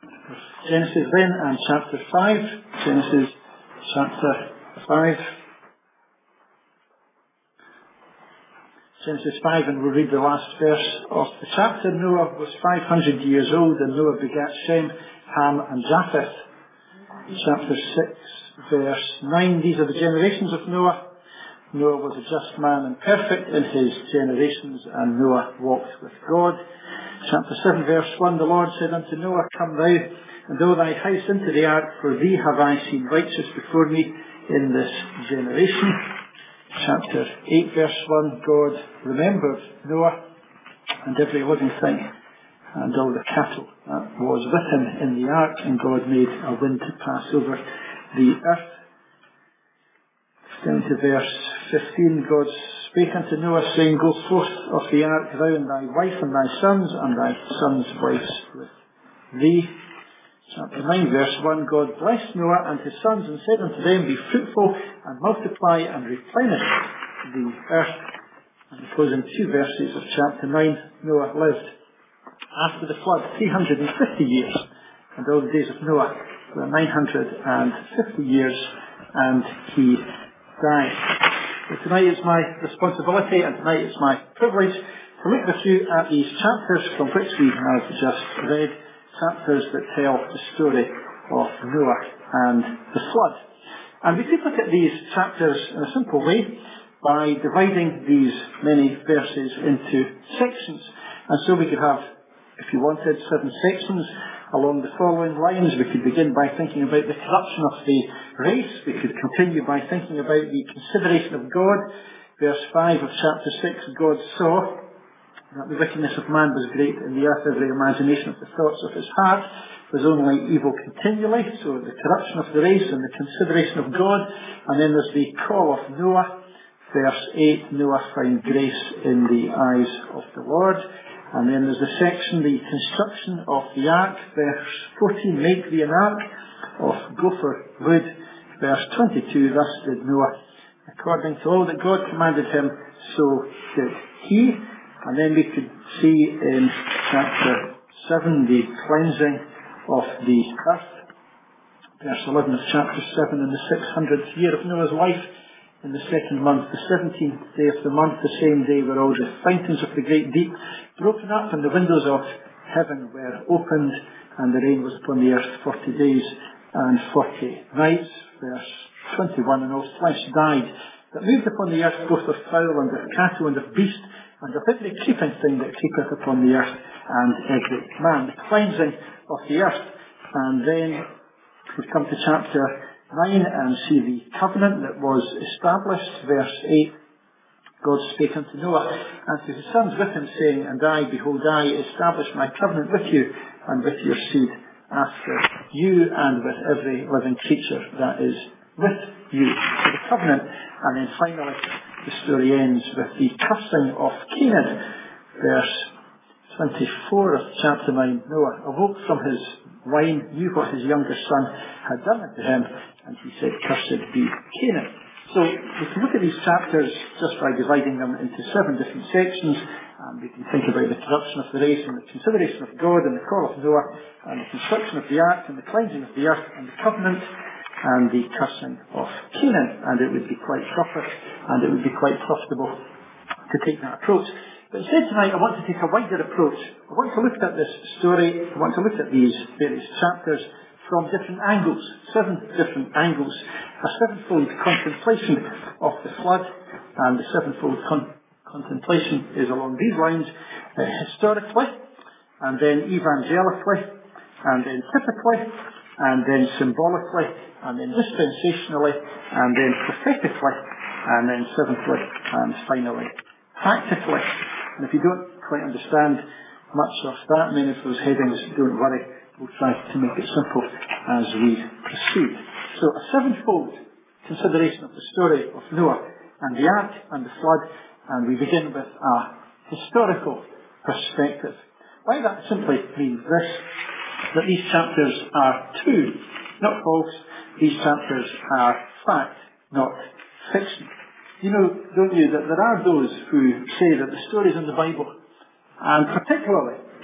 Genesis then and chapter 5. Genesis chapter 5. Genesis 5, and we'll read the last verse of the chapter. Noah was 500 years old, and Noah begat Shem, Ham, and Japheth. Chapter 6, verse 9. These are the generations of Noah. Noah was a just man and perfect in his generations, and Noah walked with God. Chapter 7, verse 1. The Lord said unto Noah, Come thou, and all thy house into the ark, for thee have I seen righteous before me in this generation. Chapter 8, verse 1, God remembered Noah and every living thing and all the cattle that was with him in the ark, and God made a wind to pass over the earth. Down to verse 15, God spake unto Noah, saying, Go forth of the ark, thou and thy wife and thy sons' wives with thee. Chapter 9, verse 1, God blessed Noah and his sons and said unto them, Be fruitful and multiply and replenish the earth. And the closing 2 verses of chapter 9, Noah lived after the flood 350 years, and all the days of Noah were 950 years, and he died. So tonight it's my responsibility, and tonight it's my privilege to look with you at these chapters from which we have just read. Chapters that tell the story of Noah and the flood. And we could look at these chapters in a simple way by dividing these many verses into sections. And so we could have, if you wanted, 7 sections along the following lines. We could begin by thinking about the corruption of the race. We could continue by thinking about the consideration of God. Verse 5 of chapter 6, God saw that the wickedness of man was great in the earth, every imagination of the thoughts of his heart was only evil continually. So the corruption of the race and the consideration of God. And then there's the call of Noah. Verse 8, Noah found grace in the eyes of the Lord. And then there's the section, the construction of the ark. Verse 14, make thee an ark of gopher wood. Verse 22, thus did Noah. According to all that God commanded him, so did he. And then we could see in chapter 7 the cleansing of the earth. Verse 11 of chapter 7, in the 600th year of Noah's life, in the 2nd month, the 17th day of the month, the same day were all the fountains of the great deep broken up, and the windows of heaven were opened, and the rain was upon the earth 40 days and 40 nights. Verse 21, and all flesh died that moved upon the earth, both of fowl and of cattle and of beast, and of every creeping thing that creepeth upon the earth, and every man. The cleansing of the earth. And then we come to chapter 9 and see the covenant that was established. Verse 8, God spake unto Noah and to his sons with him, saying, And I, behold, I establish my covenant with you and with your seed after you, and with every living creature that is with you. So the covenant. And then finally, the story ends with the cursing of Canaan. Verse 24 of chapter 9. Noah awoke from his wine, knew what his younger son had done unto him, and he said, Cursed be Canaan. So we can look at these chapters just by dividing them into 7 different sections, and we can think about the corruption of the race and the consideration of God and the call of Noah and the construction of the ark and the cleansing of the earth and the covenant and the cursing of Canaan. And it would be quite proper and it would be quite profitable to take that approach. But instead tonight I want to take a wider approach. I want to look at this story, I want to look at these various chapters from different angles, 7 different angles. A 7-fold contemplation of the flood, and the 7-fold contemplation is along these lines: historically, and then evangelically, and then typically, and then symbolically, and then dispensationally, and then prophetically, and then seventhly, and finally practically. And if you don't quite understand much of that, many of those headings, don't worry, we'll try to make it simple as we proceed. So a 7-fold consideration of the story of Noah and the ark and the flood, and we begin with a historical perspective. By that simply means this, that these chapters are true, not false. These chapters are fact, not fiction. You know, don't you, that there are those who say that the stories in the Bible, and particularly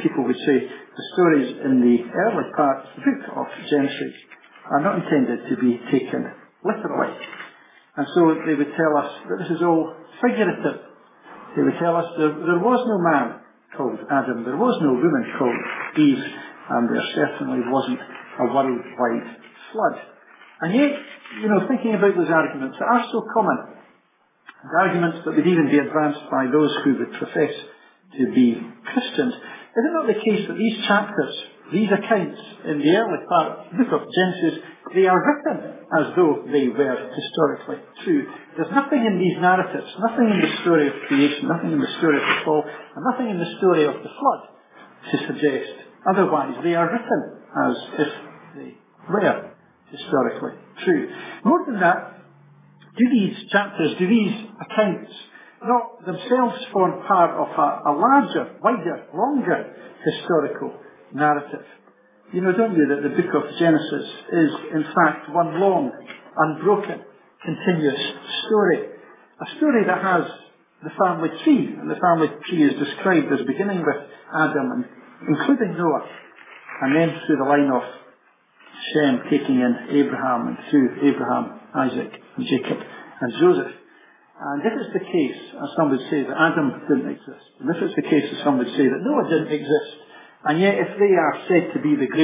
people would say the stories in the early part of the book of Genesis are not intended to be taken literally. And so they would tell us that this is all figurative. They would tell us there was no man called Adam, there was no woman called Eve, and there certainly wasn't a worldwide flood. And yet, thinking about those arguments that are so common, and arguments that would even be advanced by those who would profess to be Christians, is it not the case that these chapters, these accounts in the early part of the book of Genesis, they are written as though they were historically true? There's nothing in these narratives, nothing in the story of creation, nothing in the story of the fall, and nothing in the story of the flood to suggest otherwise. They are written as if they were historically true. More than that, do these chapters, do these accounts not themselves form part of a larger, wider, longer historical narrative? Don't you, that the book of Genesis is in fact one long, unbroken, continuous story. A story that has the family tree, and the family tree is described as beginning with Adam and including Noah, and then through the line of Shem taking in Abraham, and through Abraham, Isaac, and Jacob, and Joseph. And if it's the case, as some would say, that Adam didn't exist, and if it's the case, as some would say, that Noah didn't exist, and yet if they are said to be the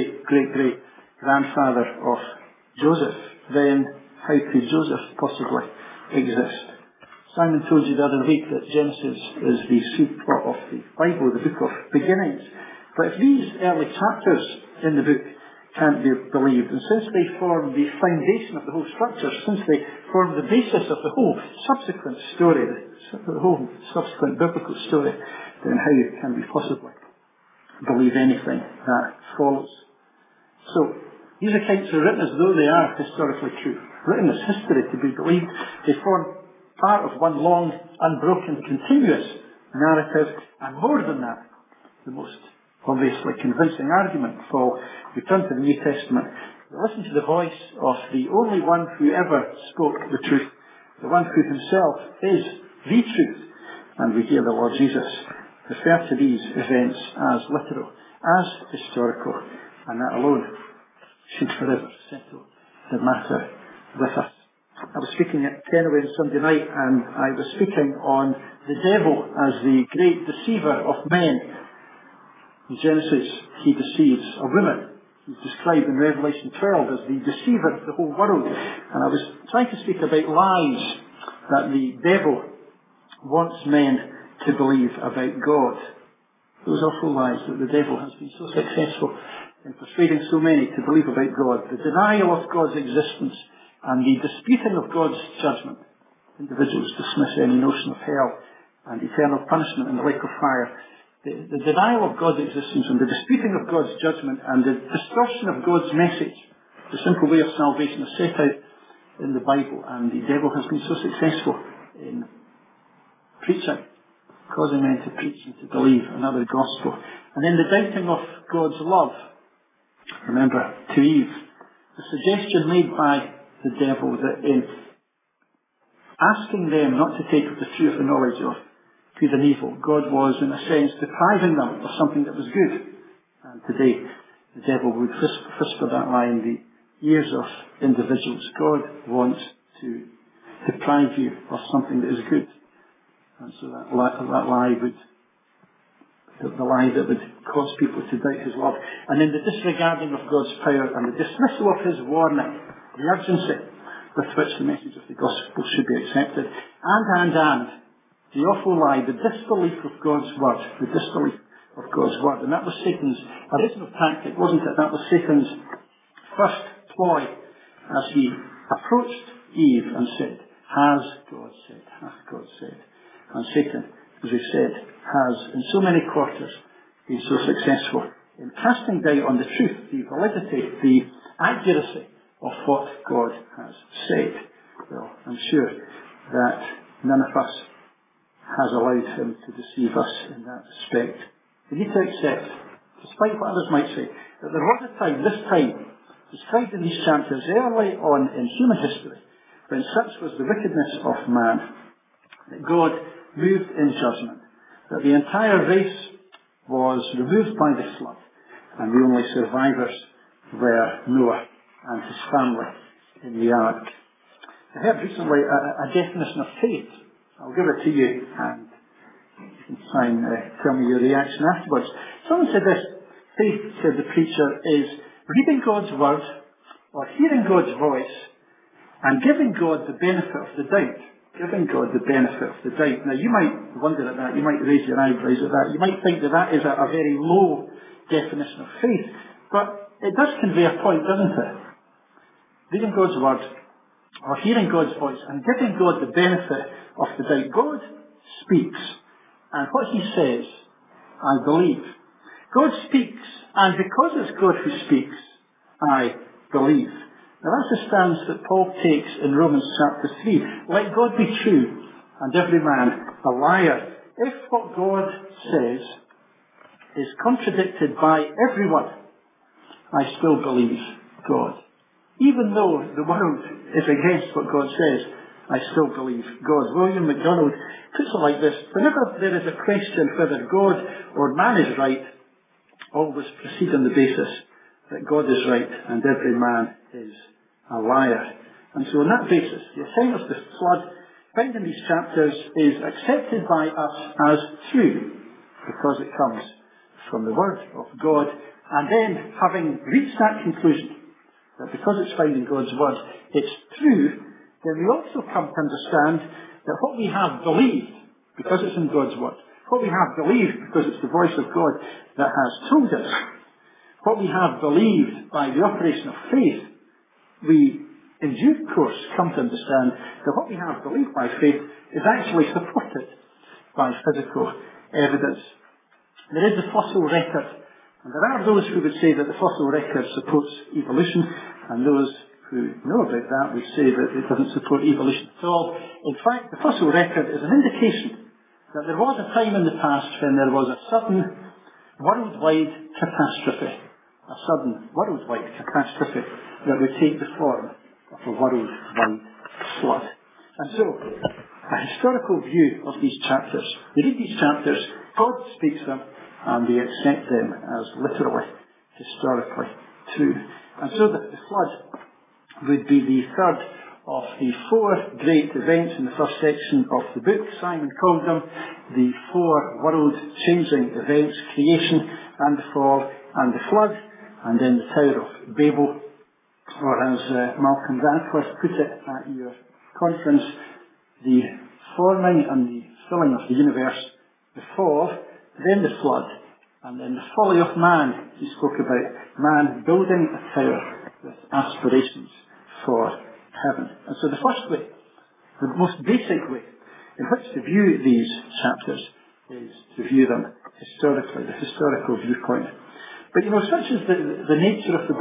great-great-great-great-grandfather of Joseph, then how could Joseph possibly exist? Simon told you the other week that Genesis is the seed plot of the Bible, the book of beginnings. But if these early chapters in the book can't be believed, and since they form the foundation of the whole structure, since they form the basis of the whole subsequent story, the whole subsequent biblical story, then how can we possibly believe anything that follows? So, these accounts are written as though they are historically true, written as history to be believed. They form part of one long, unbroken, continuous narrative, and more than that, the most obviously convincing argument for we turn to the New Testament. We listen to the voice of the only one who ever spoke the truth, the one who himself is the truth, and we hear the Lord Jesus refer to these events as literal, as historical, and that alone should forever settle the matter with us. I was speaking at Kenway on Sunday night, and I was speaking on the devil as the great deceiver of men. In Genesis, he deceives a woman. He's described in Revelation 12 as the deceiver of the whole world. And I was trying to speak about lies that the devil wants men to believe about God. Those awful lies that the devil has been so successful in persuading so many to believe about God. The denial of God's existence and the disputing of God's judgment. Individuals dismiss any notion of hell and eternal punishment in the lake of fire. The denial of God's existence and the disputing of God's judgment and the distortion of God's message, the simple way of salvation, is set out in the Bible, and the devil has been so successful in preaching, causing men to preach and to believe another gospel. And then the doubting of God's love. Remember, to Eve, the suggestion made by the devil that in asking them not to take of the tree of the knowledge of good and evil, God was, in a sense, depriving them of something that was good. And today, the devil would whisper that lie in the ears of individuals. God wants to deprive you of something that is good. And so that lie would, the lie that would cause people to doubt his love. And then the disregarding of God's power and the dismissal of his warning, the urgency with which the message of the gospel should be accepted. And the awful lie, the disbelief of God's word, the disbelief of God's word. And that was Satan's original tactic, wasn't it? That was Satan's first ploy as he approached Eve and said, has God said? Hath God said? And Satan, as we've said, has in so many quarters been so successful in casting doubt on the truth, the validity, the accuracy of what God has said. Well, I'm sure that none of us has allowed him to deceive us in that respect. We need to accept, despite what others might say, that there was a time, this time, described in these chapters early on in human history, when such was the wickedness of man, that God moved in judgment, that the entire race was removed by the flood, and the only survivors were Noah and his family in the ark. I heard recently a definition of faith. I'll give it to you, and you can try and tell me your reaction afterwards. Someone said this: faith, said the preacher, is reading God's word or hearing God's voice and giving God the benefit of the doubt. Giving God the benefit of the doubt. Now, you might wonder at that. You might raise your eyebrows at that. You might think that that is a very low definition of faith. But it does convey a point, doesn't it? Reading God's word or hearing God's voice and giving God the benefit of the doubt. God speaks, and what he says, I believe. God speaks, and because it's God who speaks, I believe. Now that's the stance that Paul takes in Romans chapter 3. Let God be true, and every man a liar. If what God says is contradicted by everyone, I still believe God. Even though the world is against what God says, I still believe God. William MacDonald puts it like this: whenever there is a question whether God or man is right, always proceed on the basis that God is right and every man is a liar. And so on that basis, the account of the flood found in these chapters is accepted by us as true because it comes from the Word of God. And then, having reached that conclusion, that because it's found in God's Word, it's true, then we also come to understand that what we have believed, because it's in God's Word, what we have believed because it's the voice of God that has told us, what we have believed by the operation of faith, we in due course come to understand that what we have believed by faith is actually supported by physical evidence. There is the fossil record, and there are those who would say that the fossil record supports evolution, and those who know about that would say that it doesn't support evolution at all. In fact, the fossil record is an indication that there was a time in the past when there was a sudden worldwide catastrophe, that would take the form of a worldwide flood. And so, a historical view of these chapters. They read these chapters, God speaks them, and they accept them as literally, historically true. And so the flood would be the third of the four great events in the first section of the book. Simon called them the four world-changing events: creation and the fall and the flood, and then the Tower of Babel, or as Malcolm Radcliffe put it at your conference, the forming and the filling of the universe, the fall, then the flood, and then the folly of man. He spoke about man building a tower with aspirations for heaven. And so the first way, the most basic way in which to view these chapters is to view them historically, the historical viewpoint. But such is the nature of the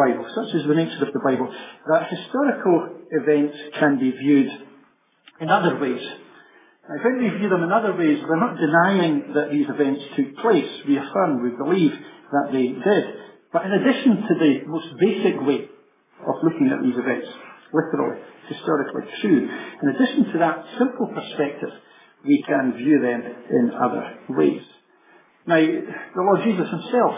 Bible, that historical events can be viewed in other ways. Now, when we view them in other ways, we're not denying that these events took place. We affirm, we believe that they did. But in addition to the most basic way of looking at these events, literally, historically true, in addition to that simple perspective, we can view them in other ways. Now, the Lord Jesus himself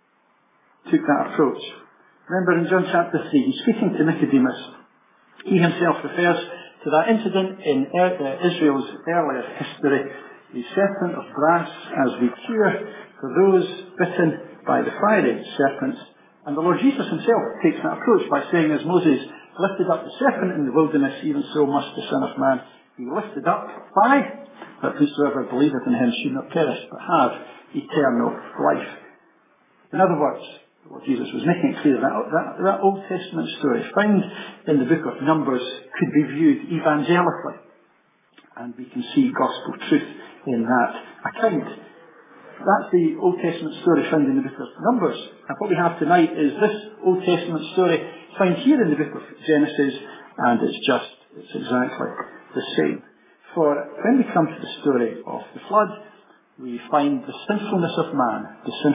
took that approach. Remember in John chapter 3, he's speaking to Nicodemus. He himself refers to that incident in Israel's earlier history, the serpent of brass as we cure for those bitten by the fiery serpents. And the Lord Jesus himself takes that approach by saying, as Moses lifted up the serpent in the wilderness, even so must the Son of Man be lifted up. Why? That whosoever believeth in him should not perish, but have eternal life. In other words, Lord Jesus was making it clear that Old Testament story found in the book of Numbers could be viewed evangelically, and we can see gospel truth in that account. That's the Old Testament story found in the book of Numbers, and what we have tonight is this Old Testament story found here in the book of Genesis, and it's exactly the same. For when we come to the story of the flood, we find the sinfulness of man,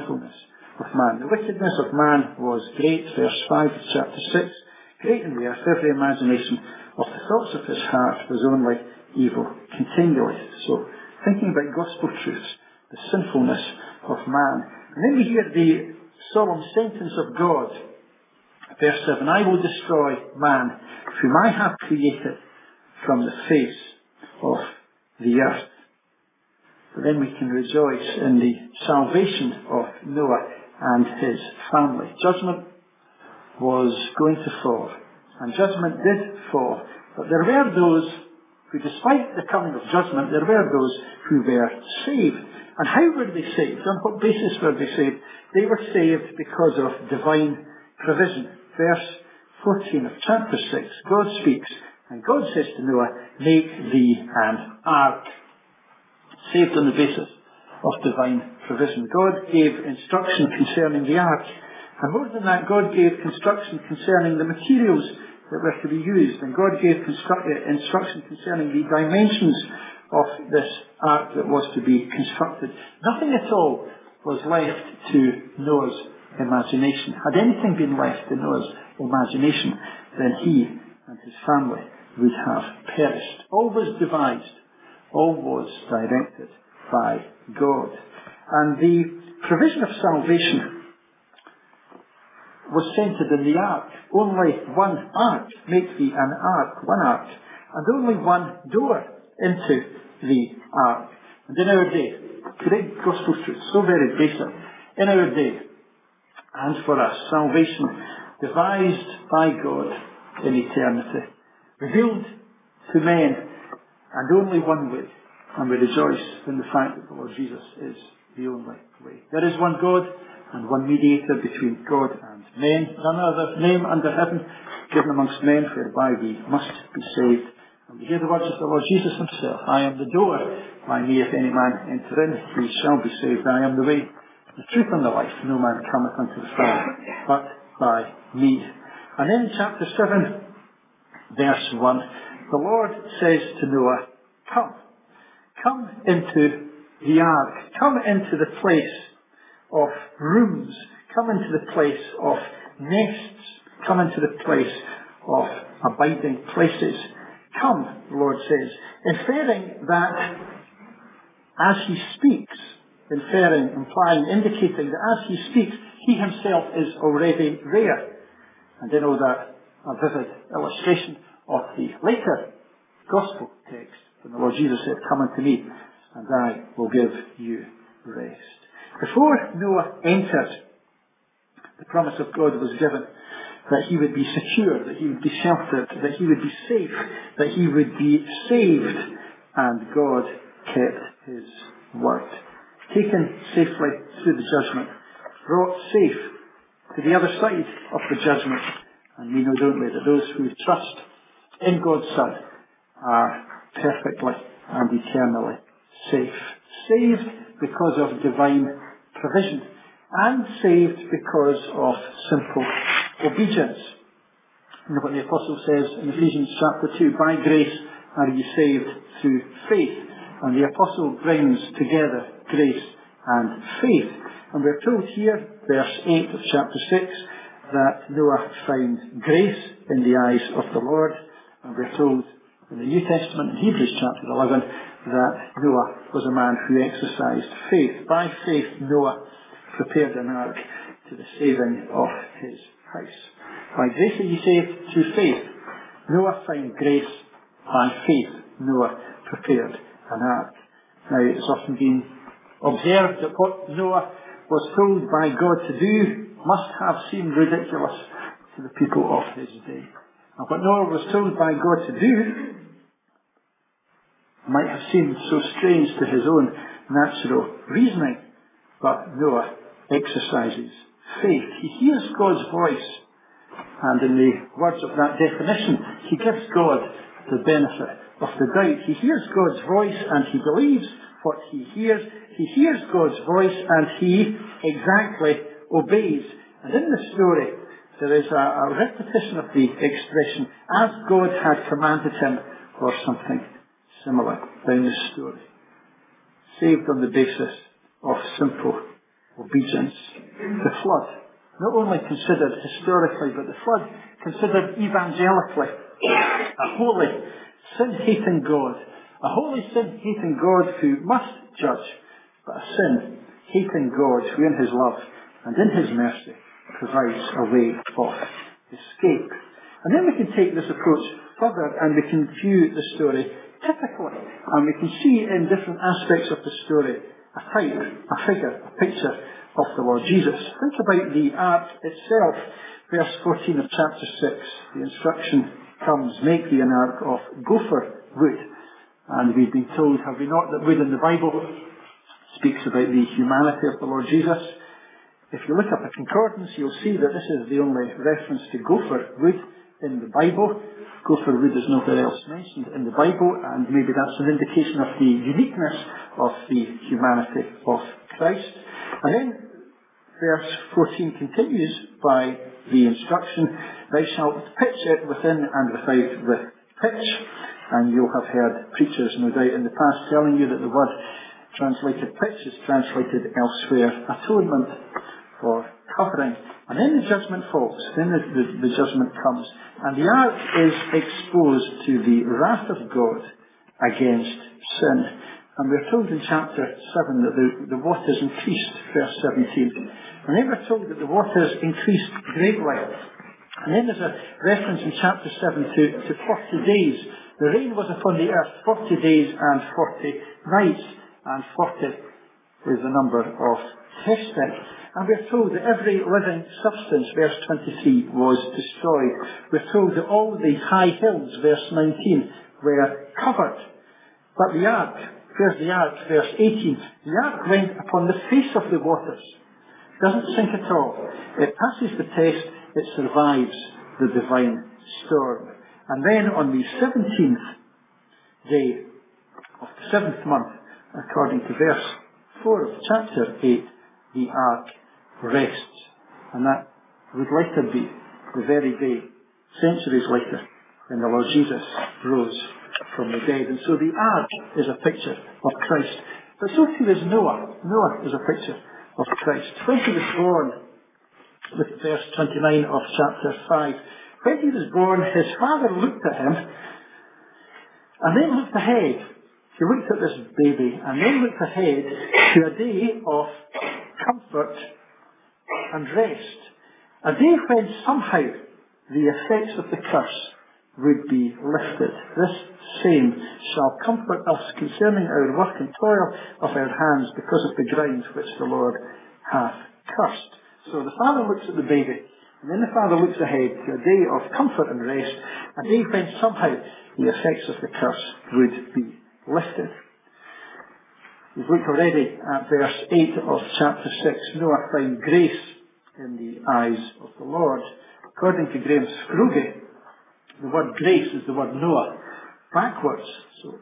The wickedness of man was great, verse 5 of chapter 6. Great in the earth, every imagination of the thoughts of his heart was only evil continually. So, thinking about gospel truths, the sinfulness of man. And then we hear the solemn sentence of God. Verse 7, I will destroy man, whom I have created from the face of the earth. But then we can rejoice in the salvation of Noah and his family. Judgment was going to fall, and judgment did fall. But there were those who, despite the coming of judgment, there were those who were saved. And how were they saved? On what basis were they saved? They were saved because of divine provision. Verse 14 of chapter 6, God speaks, and God says to Noah, make thee an ark. Saved on the basis of divine provision. God gave instruction concerning the ark. And more than that, God gave instruction concerning the materials that were to be used. And God gave instruction concerning the dimensions of this ark that was to be constructed. Nothing at all was left to Noah's imagination. Had anything been left to Noah's imagination, then he and his family would have perished. All was devised, all was directed by God. And the provision of salvation was centered in the ark. Only one ark, make thee an ark, one ark, and only one door into the ark. And in our day, great gospel truth, so very basic, in our day, and for us, salvation devised by God in eternity, revealed to men, and only one way. And we rejoice in the fact that the Lord Jesus is the only way. There is one God and one mediator between God and men, none other name under heaven given amongst men whereby we must be saved. And we hear the words of the Lord Jesus himself, I am the door, by me if any man enter in, he shall be saved. I am the way, the truth and the life, no man cometh unto the Father but by me. And in chapter 7, verse 1, the Lord says to Noah, come into the ark, come into the place of rooms, come into the place of nests, come into the place of abiding places. Come, the Lord says, inferring that as he speaks, implying, indicating that as he speaks, he himself is already there. And then that a vivid illustration of the later gospel text, when the Lord Jesus said, come unto me, and I will give you rest. Before Noah entered, the promise of God was given that he would be secure, that he would be sheltered, that he would be safe, that he would be saved, and God kept his word. Taken safely through the judgment, brought safe to the other side of the judgment, and we know, don't we, that those who trust in God's Son are perfectly and eternally safe. Saved because of divine provision, and saved because of simple obedience. You know what the Apostle says in Ephesians chapter 2, by grace are ye saved through faith. And the Apostle brings together grace and faith. And we're told here, verse 8 of chapter 6, that Noah found grace in the eyes of the Lord. And we're told in the New Testament, in Hebrews chapter 11, that Noah was a man who exercised faith. By faith, Noah prepared an ark to the saving of his house. By grace are ye saved through faith. Noah found grace. By faith, Noah prepared an ark. Now, it's often been observed that what Noah was told by God to do must have seemed ridiculous to the people of his day. And what Noah was told by God to do might have seemed so strange to his own natural reasoning. But Noah exercises faith. He hears God's voice, and in the words of that definition, he gives God the benefit of the doubt. He hears God's voice and he believes what he hears. He hears God's voice and he exactly obeys. And in the story, there is a repetition of the expression, as God had commanded him, or something similar down the story. Saved on the basis of simple obedience. The flood, not only considered historically, but the flood considered evangelically. A holy, sin-hating God. A holy, sin-hating God who must judge but a sin, hating God who in his love and in his mercy provides a way of escape. And then we can take this approach further and we can view the story typically. And we can see in different aspects of the story a type, a figure, a picture of the Lord Jesus. Think about the ark itself. Verse 14 of chapter 6. The instruction comes, make thee an ark of gopher wood. And we've been told, have we not, that wood in the Bible speaks about the humanity of the Lord Jesus. If you look up a concordance, you'll see that this is the only reference to gopher wood in the Bible. Gopher wood is nowhere else mentioned in the Bible, and maybe that's an indication of the uniqueness of the humanity of Christ. And then verse 14 continues by the instruction, thou shalt pitch it within and without with pitch. And you'll have heard preachers, no doubt, in the past telling you that the word translated pitch is translated elsewhere atonement or covering. And then the judgment falls. Then the judgment comes. And the ark is exposed to the wrath of God against sin. And we're told in chapter 7 that the waters increased, verse 17. And then we're told that the waters increased greatly. And then there's a reference in chapter 7 to 40 days. The rain was upon the earth 40 days and 40 nights. And 40 is the number of Heshtek. And we're told that every living substance, verse 23, was destroyed. We're told that all the high hills, verse 19, were covered. But the ark, where's the ark? Verse 18. The ark went upon the face of the waters. Doesn't sink at all. It passes the test. It survives the divine storm. And then on the 17th day of the 7th month, according to verse 4 of chapter 8, the ark rests. And that would later be the very day, centuries later, when the Lord Jesus rose from the dead. And so the ark is a picture of Christ. But so too is Noah. Noah is a picture of Christ. When he was born, look at verse 29 of chapter 5. When he was born, his father looked at him and then looked ahead. He looked at this baby and then looked ahead to a day of comfort and rest. A day when somehow the effects of the curse would be lifted. This same shall comfort us concerning our work and toil of our hands because of the ground which the Lord hath cursed. So the father looks at the baby, and then the father looks ahead to a day of comfort and rest, a day when somehow the effects of the curse would be lifted. We've looked already at verse 8 of chapter 6. Noah found grace in the eyes of the Lord. According to Graham Scroggie, the word grace is the word Noah backwards. So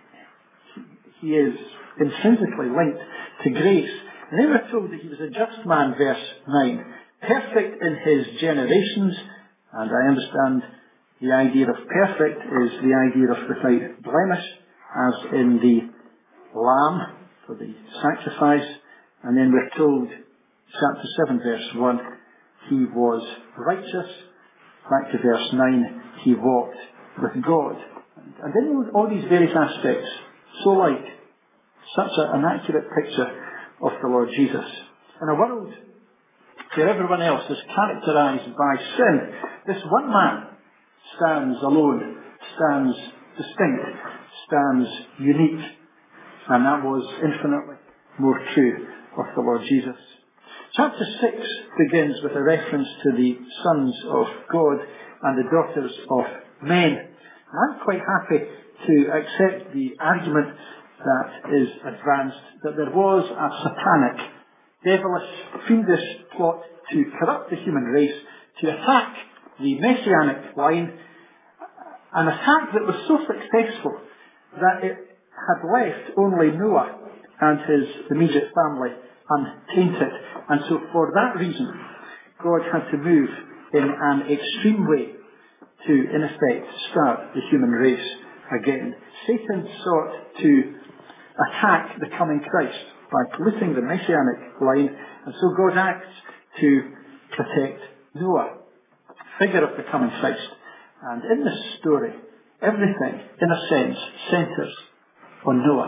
he is intrinsically linked to grace. And then we're told that he was a just man, verse 9, perfect in his generations. And I understand the idea of perfect is the idea of without blemish, as in the lamb for the sacrifice. And then we're told, chapter 7, verse 1, he was righteous. Back to verse 9, he walked with God. And in all these various aspects, so like such an accurate picture of the Lord Jesus. In a world where everyone else is characterized by sin, this one man stands alone, stands distinct, stands unique. And that was infinitely more true of the Lord Jesus. Chapter 6 begins with a reference to the sons of God and the daughters of men. I'm quite happy to accept the argument that is advanced that there was a satanic, devilish, fiendish plot to corrupt the human race, to attack the messianic line, an attack that was so successful that it had left only Noah and his immediate family untainted. And so for that reason, God had to move in an extreme way to, in effect, start the human race again. Satan sought to attack the coming Christ by polluting the messianic line, and so God acts to protect Noah, figure of the coming Christ. And in this story, everything, in a sense, centres on Noah.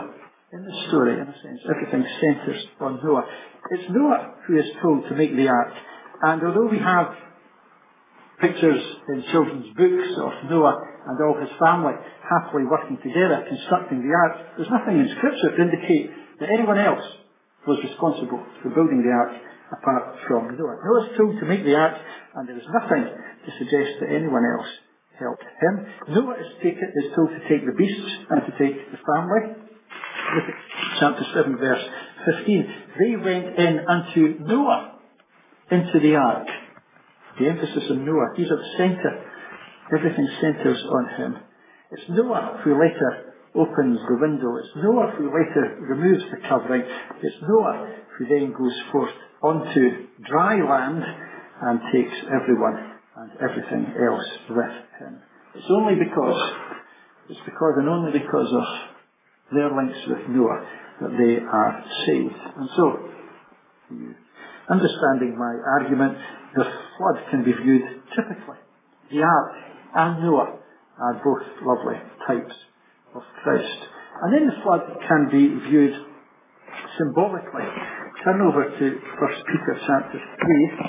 In the story, in a sense, everything centres on Noah. It's Noah who is told to make the ark. And although we have pictures in children's books of Noah and all his family happily working together, constructing the ark, there's nothing in Scripture to indicate that anyone else was responsible for building the ark apart from Noah. Noah's told to make the ark, and there is nothing to suggest that anyone else helped him. Noah is told to take the beasts and to take the family. Look at chapter 7, verse 15. They went in unto Noah into the ark. The emphasis on Noah. He's at the centre. Everything centres on him. It's Noah who later opens the window. It's Noah who later removes the covering. It's Noah who then goes forth onto dry land and takes everyone and everything else with him. It's because and only because of their links with Noah that they are saved. And so, understanding my argument, the flood can be viewed typically. The ark and Noah are both lovely types of Christ. And then the flood can be viewed symbolically. Turn over to 1 Peter chapter 3.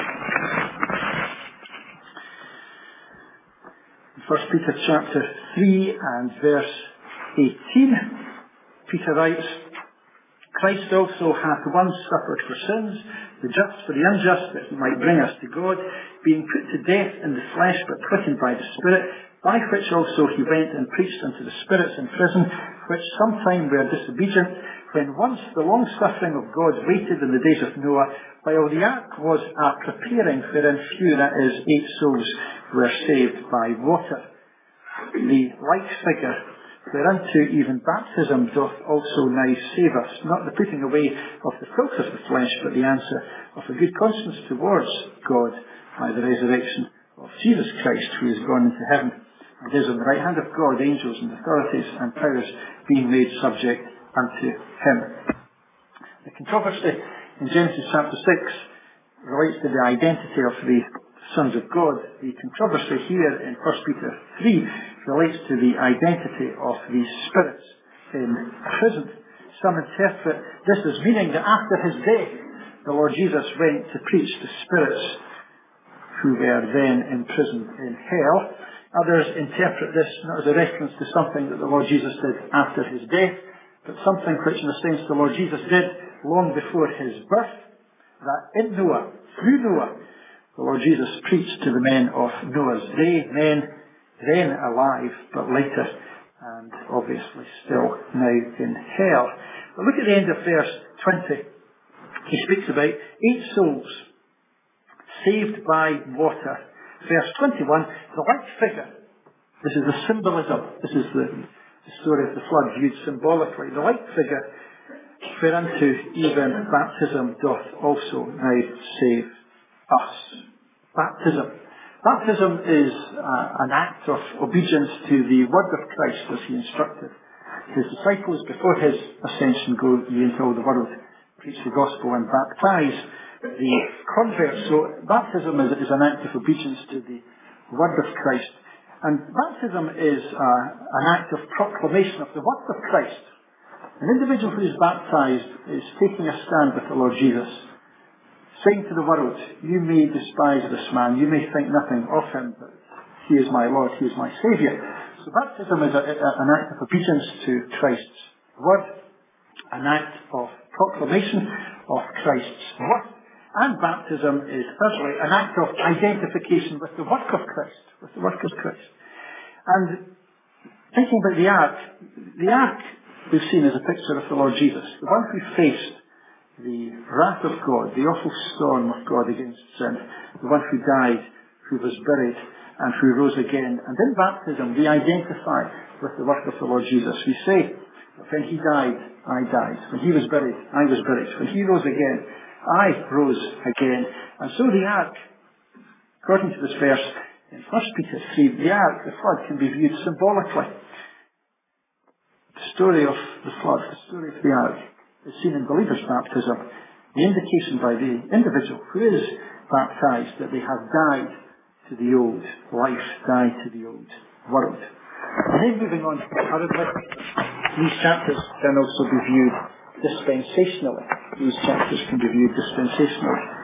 1 Peter chapter 3 and verse 18. Peter writes, Christ also hath once suffered for sins, the just for the unjust, that he might bring us to God, being put to death in the flesh, but quickened by the Spirit, by which also he went and preached unto the spirits in prison, which sometime were disobedient, when once the long suffering of God waited in the days of Noah, while the ark was preparing, wherein few, that is, 8 souls, were saved by water. The like figure, whereunto even baptism doth also now save us, not the putting away of the filth of the flesh, but the answer of a good conscience towards God by the resurrection of Jesus Christ, who is gone into heaven, and is on the right hand of God, angels and authorities and powers being made subject unto him. The controversy in Genesis chapter 6 relates to the identity of the sons of God. The controversy here in 1 Peter 3 relates to the identity of the spirits in prison. Some interpret this as meaning that after his death, the Lord Jesus went to preach to spirits who were then imprisoned in hell. Others interpret this not as a reference to something that the Lord Jesus did after his death, but something which in a sense the Lord Jesus did long before his birth, that in Noah, through Noah, the Lord Jesus preached to the men of Noah's day, men then alive, but later, and obviously still now in hell. But look at the end of verse 20. He speaks about 8 souls saved by water. Verse 21, the like figure. This is the symbolism. This is the story of the flood viewed symbolically. The like figure, whereunto even baptism doth also now save us. Baptism. Baptism is an act of obedience to the word of Christ as he instructed his disciples before his ascension. Go ye into all the world, preach the gospel and baptize the converts. So baptism is an act of obedience to the word of Christ. And baptism is an act of proclamation of the work of Christ. An individual who is baptized is taking a stand with the Lord Jesus, saying to the world, you may despise this man, you may think nothing of him, but he is my Lord, he is my Saviour. So baptism is an act of obedience to Christ's word, an act of proclamation of Christ's work. And baptism is, thirdly, an act of identification with the work of Christ, with the work of Christ. And thinking about the ark we've seen as a picture of the Lord Jesus, the one who faced the wrath of God, the awful storm of God against sin, the one who died, who was buried, and who rose again. And in baptism, we identify with the work of the Lord Jesus. We say that when he died, I died. When he was buried, I was buried. When he rose again, I rose again. And so the ark, according to this verse in 1 Peter 3, the ark, the flood, can be viewed symbolically. The story of the flood, the story of the ark, is seen in believers' baptism, the indication by the individual who is baptized that they have died to the old life, died to the old world. And then moving on hurriedly These chapters can also be viewed dispensationally. These chapters can be viewed dispensationally.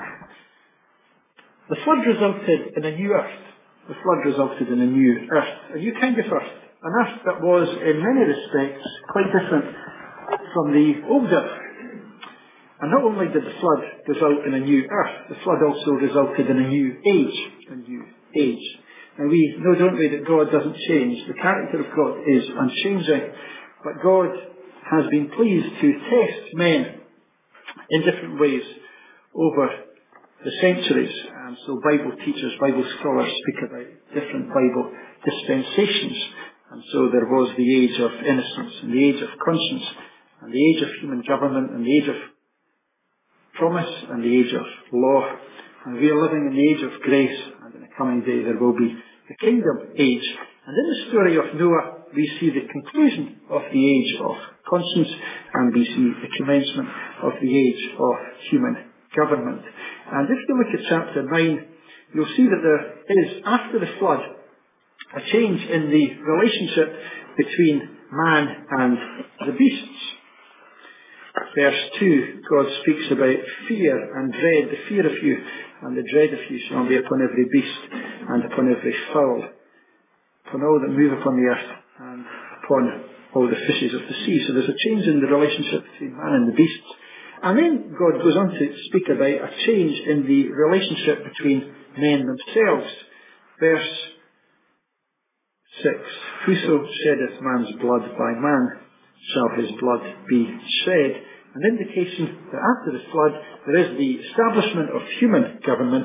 The flood resulted in a new earth. The flood resulted in a new earth, a new kind of earth. An earth that was, in many respects, quite different from the old earth. And not only did the flood result in a new earth, the flood also resulted in a new age. A new age. Now we know, don't we, that God doesn't change. The character of God is unchanging. But God has been pleased to test men in different ways over the centuries. And so Bible teachers, Bible scholars speak about different Bible dispensations. And so there was the age of innocence, and the age of conscience, and the age of human government, and the age of promise, and the age of law. And we are living in the age of grace, and in the coming day there will be the kingdom age. And in the story of Noah, we see the conclusion of the age of conscience, and we see the commencement of the age of human government. And if you look at chapter 9, you'll see that there is, after the flood, a change in the relationship between man and the beasts. Verse 2, God speaks about fear and dread. The fear of you and the dread of you shall be upon every beast and upon every fowl, upon all that move upon the earth, and upon all the fishes of the sea. So there's a change in the relationship between man and the beasts. And then God goes on to speak about a change in the relationship between men themselves. Verse 6, whoso sheddeth man's blood, by man shall his blood be shed. An indication that after the flood there is the establishment of human government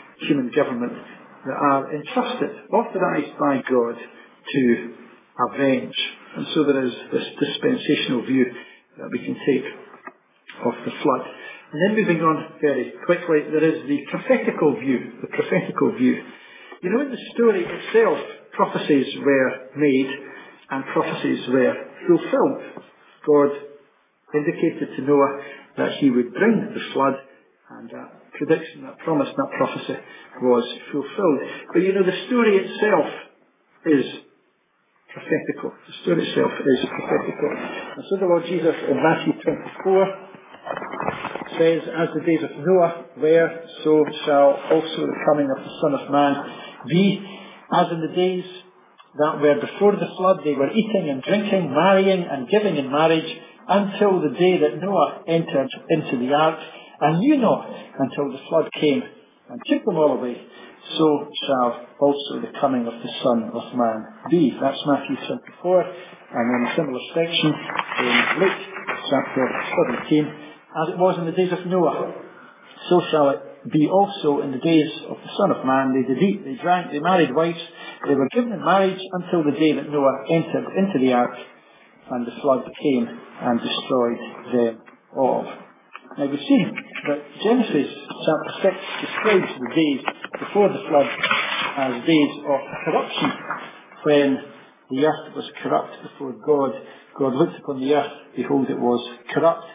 that are entrusted, authorised by God to avenge. And so there is this dispensational view that we can take of the flood. And then moving on very quickly, there is the prophetical view. The prophetical view. You know, in the story itself, prophecies were made and prophecies were fulfilled. God indicated to Noah that he would bring the flood, and that prediction, that promise, that prophecy was fulfilled. But you know, the story itself is prophetical. The story itself is prophetical. And so the Lord Jesus in Matthew 24 says, as the days of Noah were, so shall also the coming of the Son of Man be. As in the days that were before the flood, they were eating and drinking, marrying and giving in marriage, until the day that Noah entered into the ark, and knew not until the flood came and took them all away. So shall also the coming of the Son of Man be. That's Matthew 24, and then a similar section in Luke chapter 17. As it was in the days of Noah, so shall it be also in the days of the Son of Man. They did eat, they drank, they married wives, they were given in marriage until the day that Noah entered into the ark, and the flood came and destroyed them all. Now we've seen that Genesis chapter 6 describes the days before the flood as days of corruption, when the earth was corrupt before God. God looked upon the earth, behold, it was corrupt.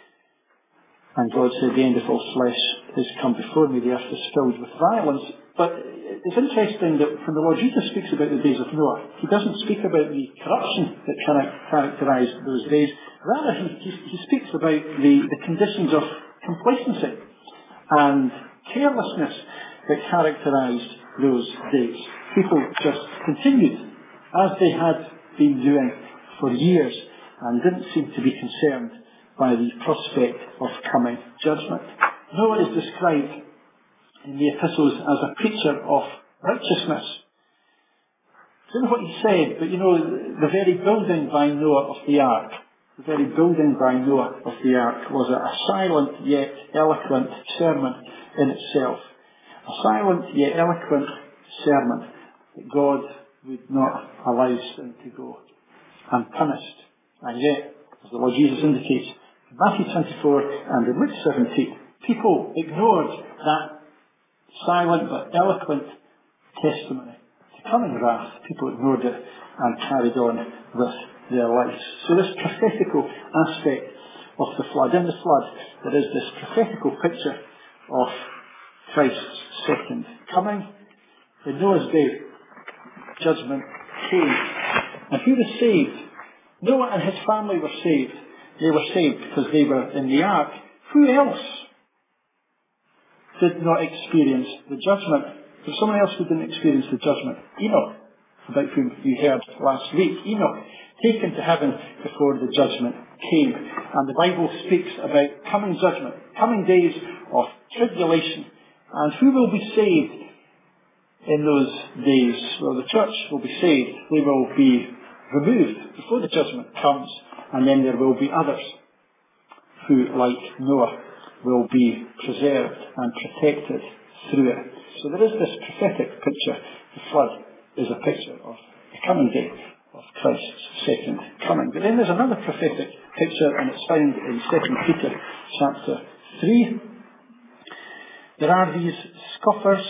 And God said, the end of all flesh is come before me, the earth is filled with violence. But it's interesting that when the Lord Jesus speaks about the days of Noah, he doesn't speak about the corruption that characterised those days. Rather, he speaks about the conditions of complacency and carelessness that characterised those days. People just continued as they had been doing for years and didn't seem to be concerned by the prospect of coming judgment. Noah is described in the epistles as a preacher of righteousness. I don't know what he said, but you know, the very building by Noah of the ark, was a silent yet eloquent sermon in itself. A silent yet eloquent sermon that God would not allow sin to go unpunished. And yet, as the Lord Jesus indicates, in Matthew 24 and in Luke 17, people ignored that silent but eloquent testimony to coming wrath. People ignored it and carried on with their lives. So this prophetical aspect of the flood, in the flood, there is this prophetical picture of Christ's second coming. In Noah's day, judgment came. And who was saved Noah and his family were saved. They were saved because they were in the ark. Who else did not experience the judgment? There's someone else who didn't experience the judgment. Enoch, about whom you heard last week. Enoch, taken to heaven before the judgment came. And the Bible speaks about coming judgment, coming days of tribulation. And who will be saved in those days? Well, the church will be saved. They will be removed before the judgment comes. And then there will be others who, like Noah, will be preserved and protected through it. So there is this prophetic picture. The flood is a picture of the coming day of Christ's second coming. But then there's another prophetic picture, and it's found in 2 Peter chapter 3. There are these scoffers,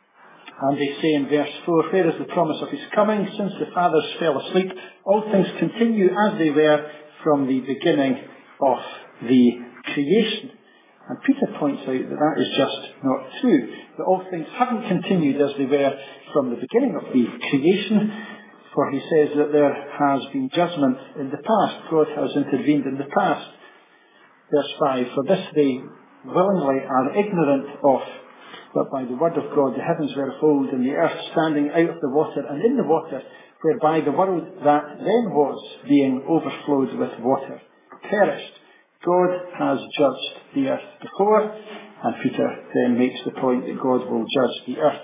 and they say in verse 4, where is the promise of his coming? Since the fathers fell asleep, all things continue as they were from the beginning of the creation. And Peter points out that that is just not true, that all things haven't continued as they were from the beginning of the creation, for he says that there has been judgment in the past. God has intervened in the past. Verse 5, for this they willingly are ignorant of, but by the word of God the heavens were of old, and the earth standing out of the water and in the water, whereby the world that then was, being overflowed with water, perished. God has judged the earth before, and Peter then makes the point that God will judge the earth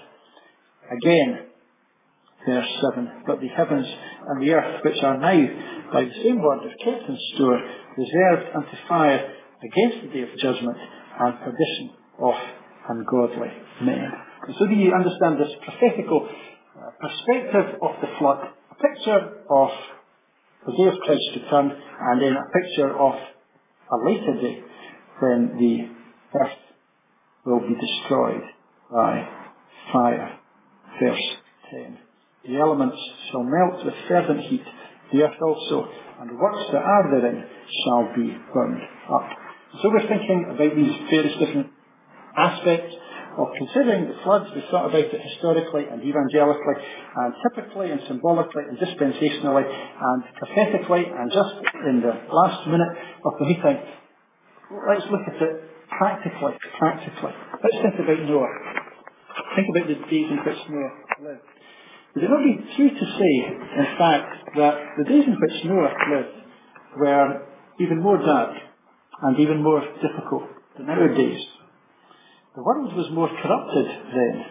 again. Verse 7, but the heavens and the earth, which are now by the same word are kept in store, reserved unto fire against the day of judgment and perdition of ungodly men. And so do you understand this prophetical perspective of the flood? A picture of the day of Christ's return, and then a picture of a later day when the earth will be destroyed by fire. Verse 10. The elements shall melt with fervent heat, the earth also, and the works that are therein shall be burned up. So we're thinking about these various different aspects of considering the floods. We've thought about it historically and evangelically and typically and symbolically and dispensationally and prophetically, and just in the last minute of the meeting, let's look at it practically. Let's think about Noah. Think about the days in which Noah lived. Would it not be true to say, in fact, that the days in which Noah lived were even more dark and even more difficult than our days? The world was more corrupted then.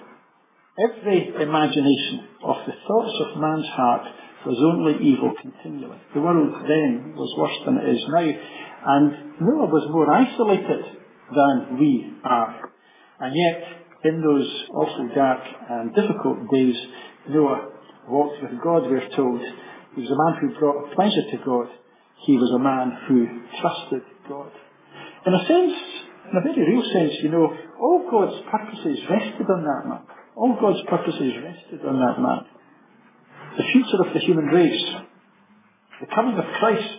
Every imagination of the thoughts of man's heart was only evil continually. The world then was worse than it is now. And Noah was more isolated than we are. And yet, in those awful dark and difficult days, Noah walked with God, we're told. He was a man who brought pleasure to God. He was a man who trusted God. In a sense, in a very real sense, all God's purposes rested on that man. All God's purposes rested on that man. The future of the human race, the coming of Christ,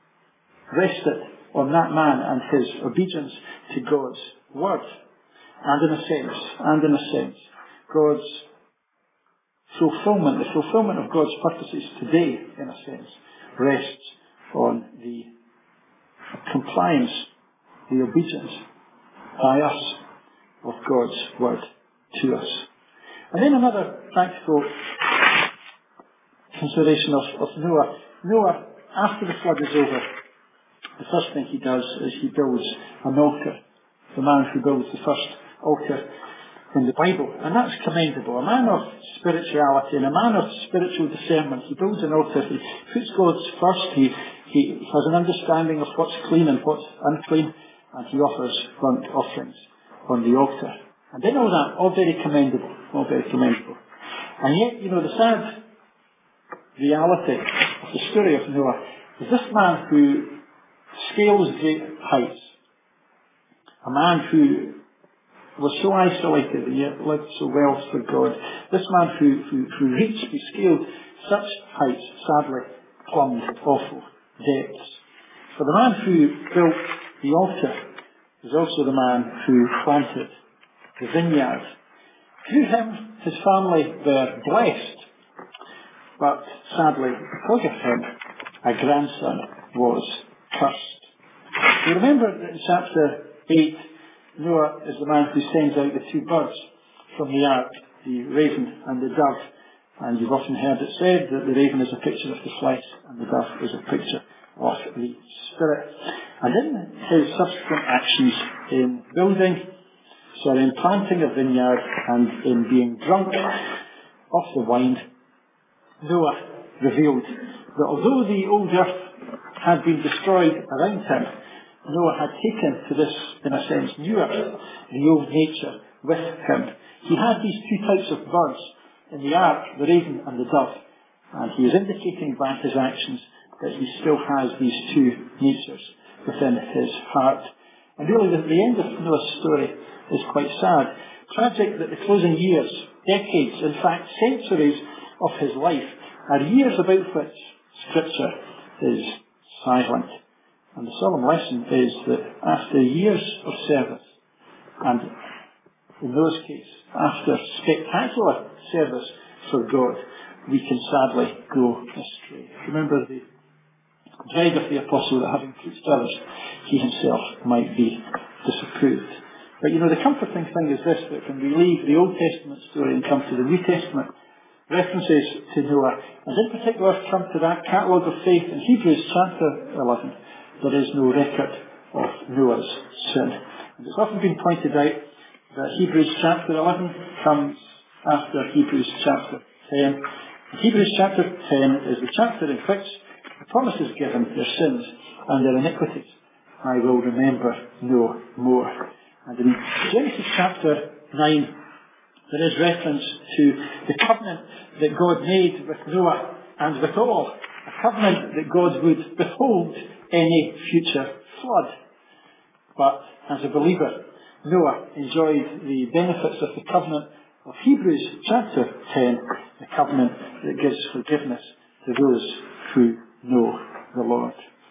rested on that man and his obedience to God's word. And in a sense, God's fulfillment, the fulfillment of God's purposes today, in a sense, rests on the compliance, the obedience by us of God's word to us. And then another practical consideration of Noah. Noah, after the flood is over, the first thing he does is he builds an altar. The man who builds the first altar in the Bible. And that's commendable. A man of spirituality and a man of spiritual discernment. He builds an altar. He puts God first. He has an understanding of what's clean and what's unclean. And he offers burnt offerings on the altar. And then all very commendable. All very commendable. And yet, the sad reality of the story of Noah is this man who scales great heights. A man who was so isolated and yet lived so well for God. This man who scaled such heights, sadly plumbed awful depths. For the man who built the altar is also the man who planted the vineyard. Through him, his family were blessed, but sadly, because of him, a grandson was cursed. You remember that in chapter 8, Noah is the man who sends out the two birds from the ark, the raven and the dove. And you've often heard it said that the raven is a picture of the flesh and the dove is a picture of the spirit. And in his subsequent actions in in planting a vineyard and in being drunk of the wine, Noah revealed that although the old earth had been destroyed around him, Noah had taken to this, in a sense, new earth, the old nature, with him. He had these two types of birds in the ark, the raven and the dove, and he is indicating by his actions that he still has these two natures within his heart. And really the end of Noah's story is quite sad. Tragic that the closing years, decades, in fact centuries of his life are years about which Scripture is silent. And the solemn lesson is that after years of service, and in Noah's case, after spectacular service for God, we can sadly go astray. Remember the dread of the apostle that having preached others, he himself might be disapproved. But the comforting thing is this, that when we leave the Old Testament story and come to the New Testament references to Noah, and in particular come to that catalogue of faith in Hebrews chapter 11, there is no record of Noah's sin. And it's often been pointed out that Hebrews chapter 11 comes after Hebrews chapter 10. And Hebrews chapter 10 is the chapter in which the promise is given, their sins and their iniquities I will remember no more. And in Genesis chapter 9, there is reference to the covenant that God made with Noah and with all. A covenant that God would withhold any future flood. But as a believer, Noah enjoyed the benefits of the covenant of Hebrews chapter 10, the covenant that gives forgiveness to those who know the Lord.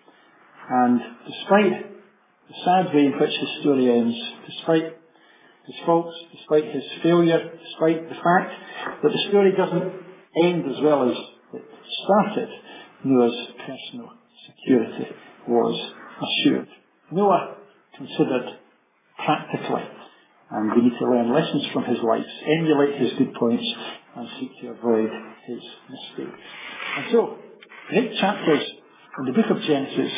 And despite the sad way in which his story ends, despite his faults, despite his failure, despite the fact that the story doesn't end as well as it started, Noah's personal security was assured. Noah considered practically, and we need to learn lessons from his life, emulate his good points, and seek to avoid his mistakes. And so, 8 chapters in the book of Genesis,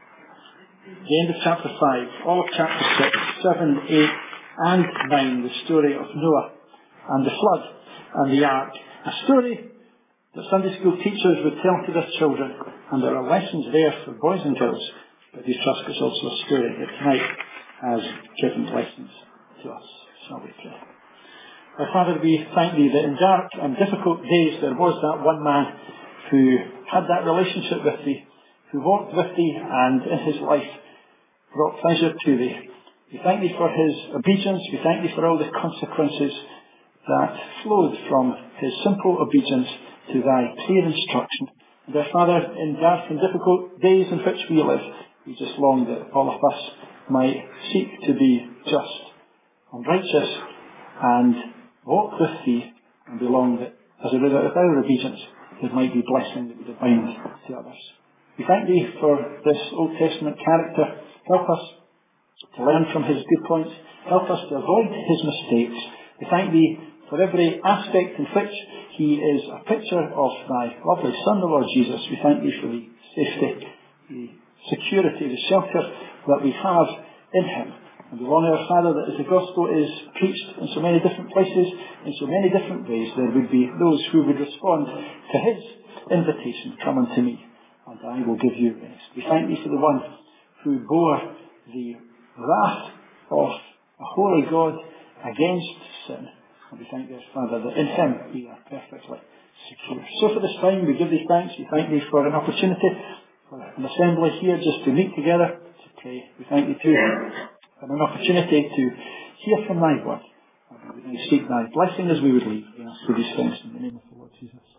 the end of chapter 5, all of chapter 6, 7, 8, and 9, the story of Noah and the flood and the ark. A story that Sunday school teachers would tell to their children, and there are lessons there for boys and girls, but we trust it's also a story that tonight has given lessons to us. Shall we pray? Our Father, we thank Thee that in dark and difficult days there was that one man who had that relationship with Thee, who walked with Thee and in his life brought pleasure to Thee. We thank Thee for his obedience. We thank Thee for all the consequences that flowed from his simple obedience to Thy clear instruction. And our Father, in dark and difficult days in which we live, we just long that all of us might seek to be just and righteous and walk with Thee, and belong that as a result of our obedience there might be blessing that would abound to others. We thank Thee for this Old Testament character. Help us to learn from his good points. Help us to avoid his mistakes. We thank Thee for every aspect in which he is a picture of Thy lovely Son, the Lord Jesus. We thank Thee for the safety, the security, the shelter that we have in him. And we long, our Father, that as the gospel is preached in so many different places, in so many different ways, there would be those who would respond to his invitation, come unto me, and I will give you rest. We thank Thee for the one who bore the wrath of a holy God against sin. And we thank Thee, our Father, that in him we are perfectly secure. So for this time we give Thee thanks. We thank Thee for an opportunity, for an assembly here just to meet together, to pray. We thank Thee too for an opportunity to hear from Thy word. And we seek Thy blessing as we would leave. We ask for these things in the name of the Lord Jesus.